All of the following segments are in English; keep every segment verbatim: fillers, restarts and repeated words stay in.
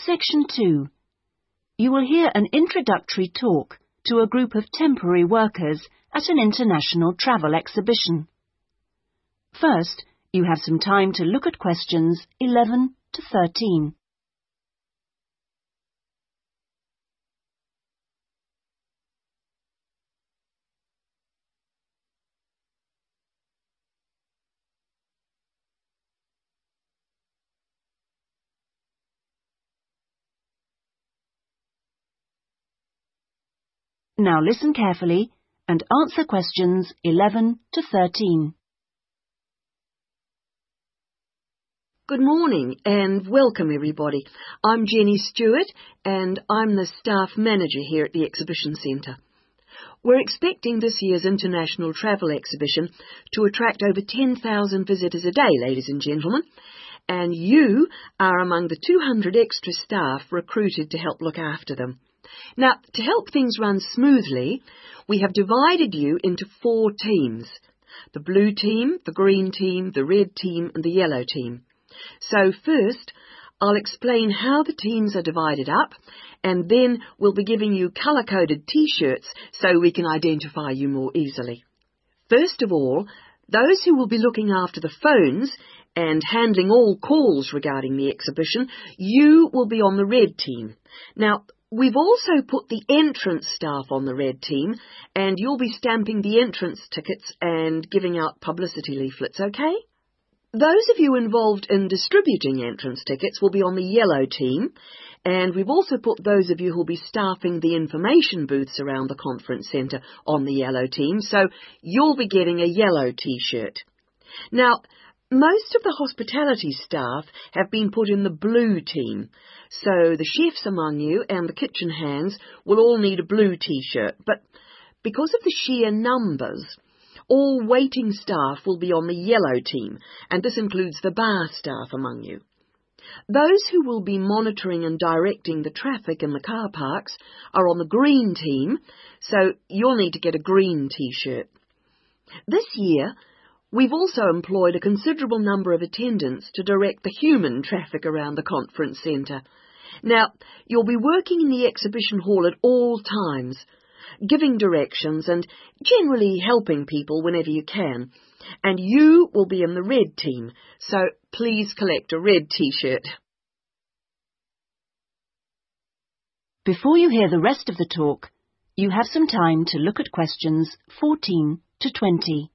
Section two. You will hear an introductory talk to a group of temporary workers at an international travel exhibition. First, you have some time to look at questions eleven to thirteen. Now listen carefully and answer questions eleven to thirteen. Good morning and welcome everybody. I'm Jenny Stewart and I'm the staff manager here at the Exhibition Centre. We're expecting this year's International Travel Exhibition to attract over ten thousand visitors a day, ladies and gentlemen, and you are among the two hundred extra staff recruited to help look after them. Now, to help things run smoothly, we have divided you into four teams: the blue team, the green team, the red team and the yellow team. So first, I'll explain how the teams are divided up, and then we'll be giving you colour-coded T-shirts so we can identify you more easily. First of all, those who will be looking after the phones and handling all calls regarding the exhibition, you will be on the red team. Now, we've also put the entrance staff on the red team, and you'll be stamping the entrance tickets and giving out publicity leaflets, okay? Those of you involved in distributing entrance tickets will be on the yellow team, and we've also put those of you who'll be staffing the information booths around the conference centre on the yellow team, so you'll be getting a yellow T-shirt. Now, most of the hospitality staff have been put in the blue team, so the chefs among you and the kitchen hands will all need a blue T-shirt, but because of the sheer numbers, all waiting staff will be on the yellow team, and this includes the bar staff among you. Those who will be monitoring and directing the traffic in the car parks are on the green team, so you'll need to get a green T-shirt. This year, we've also employed a considerable number of attendants to direct the human traffic around the conference centre. Now, you'll be working in the exhibition hall at all times, giving directions and generally helping people whenever you can. And you will be in the red team, so please collect a red T-shirt. Before you hear the rest of the talk, you have some time to look at questions fourteen to twenty.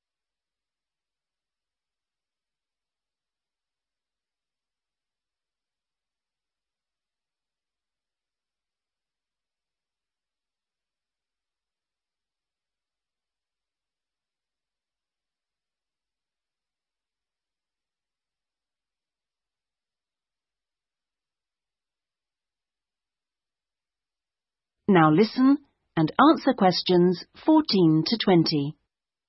Now listen and answer questions fourteen to twenty.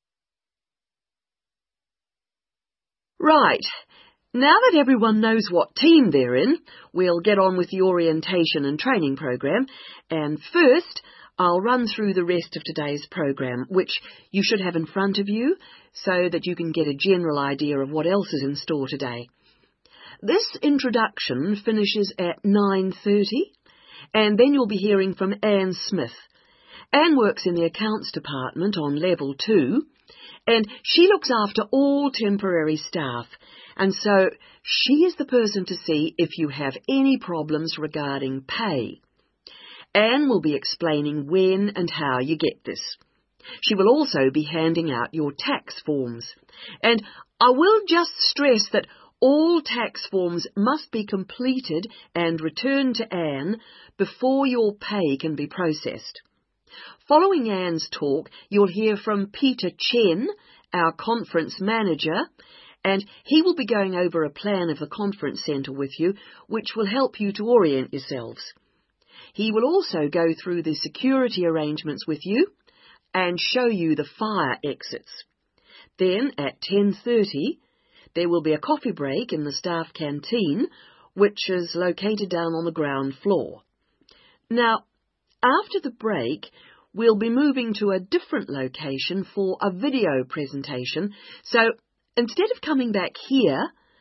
Right. Now that everyone knows what team they're in, we'll get on with the orientation and training program. And first, I'll run through the rest of today's program, which you should have in front of you so that you can get a general idea of what else is in store today. This introduction finishes at nine thirty. And then you'll be hearing from Anne Smith. Anne works in the accounts department on level two, and she looks after all temporary staff, and so she is the person to see if you have any problems regarding pay. Anne will be explaining when and how you get this. She will also be handing out your tax forms. And I will just stress that all tax forms must be completed and returned to Anne before your pay can be processed. Following Anne's talk, you'll hear from Peter Chen, our conference manager, and he will be going over a plan of the conference centre with you, which will help you to orient yourselves. He will also go through the security arrangements with you and show you the fire exits. Then at ten thirty, there will be a coffee break in the staff canteen, which is located down on the ground floor. Now, after the break, we'll be moving to a different location for a video presentation, so instead of coming back here,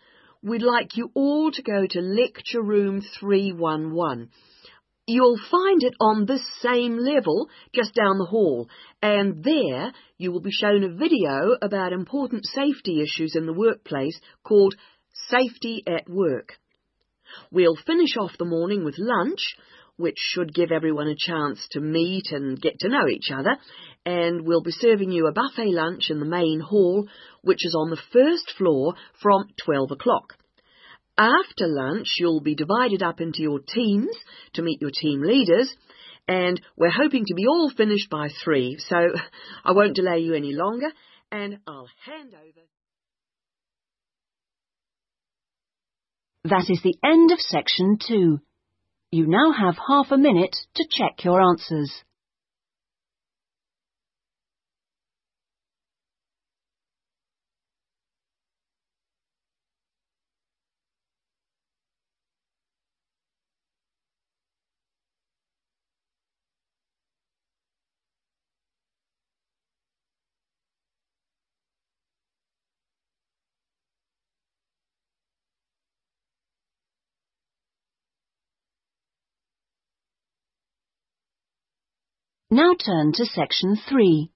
we'd like you all to go to lecture room three one one. You'll find it on this same level just down the hall, and there you will be shown a video about important safety issues in the workplace called Safety at Work. We'll finish off the morning with lunch, which should give everyone a chance to meet and get to know each other, and we'll be serving you a buffet lunch in the main hall, which is on the first floor from twelve o'clock. After lunch, you'll be divided up into your teams to meet your team leaders, and we're hoping to be all finished by three, so I won't delay you any longer, and I'll hand over. That is the end of section two. You now have half a minute to check your answers. Now turn to section three.